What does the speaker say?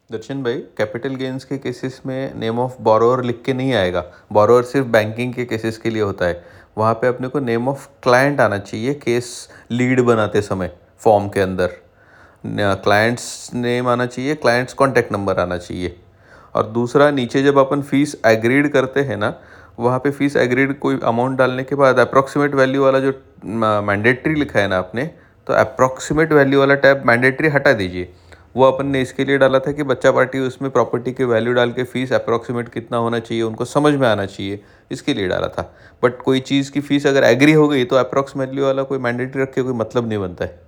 दर्शन भाई, capital gains के cases में नेम ऑफ बोरोअर लिख के नहीं आएगा। बोरोअर सिर्फ बैंकिंग के केसेस के लिए होता है। वहाँ पे अपने को नेम ऑफ क्लाइंट आना चाहिए केस लीड बनाते समय फॉर्म के अंदर। क्लाइंट्स नेम आना चाहिए, क्लाइंट्स कॉन्टैक्ट नंबर आना चाहिए। और दूसरा, नीचे जब अपन फीस एग्रीड करते हैं ना, वहाँ पे फीस एग्रीड कोई अमाउंट डालने के बाद अप्रॉक्सीमेट वैल्यू वाला जो मैंडेटरी लिखा है ना आपने, तो अप्रॉक्सीमेट वैल्यू वाला टैब मैंडेटरी हटा दीजिए। वो अपन ने इसके लिए डाला था कि बच्चा पार्टी उसमें प्रॉपर्टी की वैल्यू डाल के फीस अप्रॉक्सीमेट कितना होना चाहिए उनको समझ में आना चाहिए, इसके लिए डाला था। बट कोई चीज़ की फ़ीस अगर एग्री हो गई तो अप्रॉक्सीमेटली वाला कोई मैंडेटरी रख के कोई मतलब नहीं बनता है।